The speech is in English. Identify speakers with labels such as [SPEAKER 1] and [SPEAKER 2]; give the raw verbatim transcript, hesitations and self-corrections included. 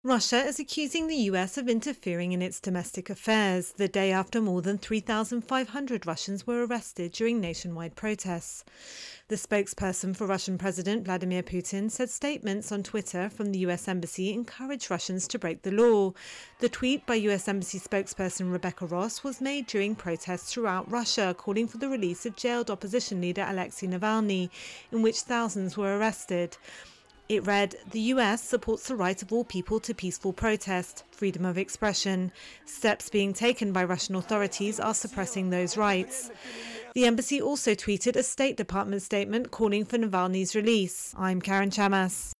[SPEAKER 1] Russia is accusing the U S of interfering in its domestic affairs, the day after more than three thousand five hundred Russians were arrested during nationwide protests. The spokesperson for Russian President Vladimir Putin said statements on Twitter from the U S Embassy encouraged Russians to break the law. The tweet by U S Embassy spokesperson Rebecca Ross was made during protests throughout Russia, calling for the release of jailed opposition leader Alexei Navalny, in which thousands were arrested. It read, "The U S supports the right of all people to peaceful protest, freedom of expression. Steps being taken by Russian authorities are suppressing those rights." The embassy also tweeted a State Department statement calling for Navalny's release. I'm Karen Chamas.